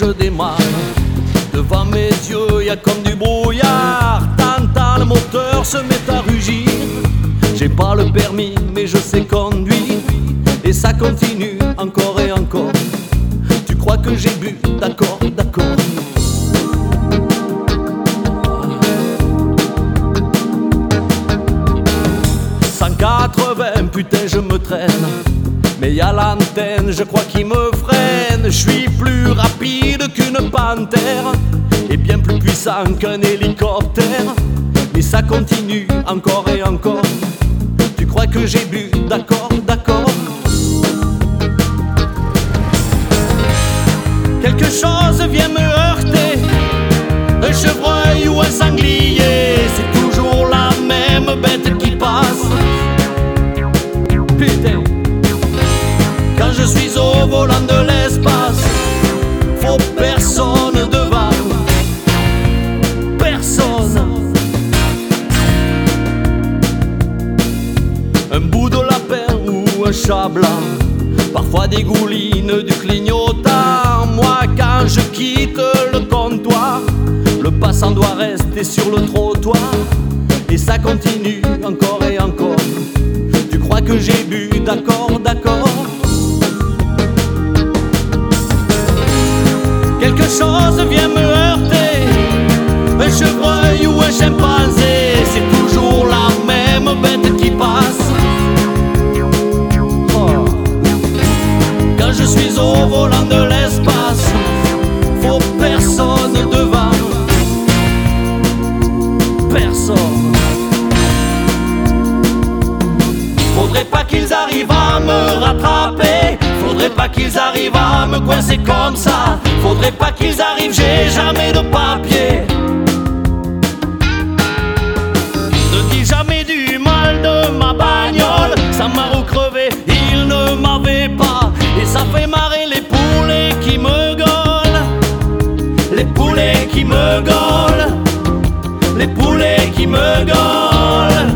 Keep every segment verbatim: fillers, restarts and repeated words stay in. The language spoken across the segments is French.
je démarre. Devant mes yeux, y a comme du brouillard. T'entends le moteur se met à rugir. J'ai pas le permis, mais je sais conduire. Et ça continue encore et encore. Tu crois que j'ai bu, d'accord, d'accord. cent quatre-vingts, putain je me traîne. Mais y'a l'antenne, je crois qu'il me freine. Je suis plus rapide qu'une panthère et bien plus puissant qu'un hélicoptère. Mais ça continue encore et encore. Tu crois que j'ai bu, d'accord, d'accord. Quelque chose vient me heurter, un chevreuil ou un sanglier. C'est toujours la même bête qui passe. Putain, quand je suis au volant de l'espace, faut personne devant, personne. Un bout de lapin ou un chat blanc, parfois des goulines du clignotant. Moi quand je quitte le comptoir, le passant doit rester sur le trottoir. Et ça continue encore et encore. Tu crois que j'ai bu, d'accord, d'accord. Quelque chose vient me heurter, un chevreuil ou un chimpanzé. C'est toujours la même bête qui passe. Oh. Quand je suis au volant de l'espace, faut personne devant, personne. Faudrait pas qu'ils arrivent à me rattraper, faudrait pas qu'ils arrivent à me coincer comme ça, faudrait pas qu'ils arrivent, j'ai jamais de papier. Ne dis jamais du mal de ma bagnole, ça m'a recrevé, il ne m'avait pas. Et ça fait marrer les poulets qui me gaulent, les poulets qui me gaulent, les poulets qui me gaulent.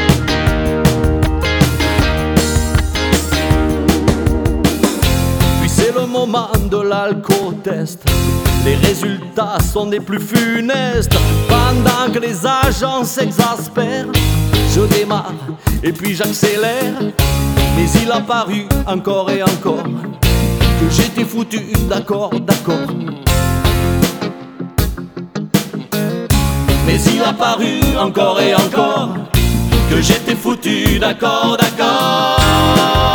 Le moment de l'alco-test, les résultats sont des plus funestes. Pendant que les agents s'exaspèrent, je démarre et puis j'accélère. Mais il a paru encore et encore que j'étais foutu, d'accord, d'accord. Mais il a paru encore et encore que j'étais foutu, d'accord, d'accord.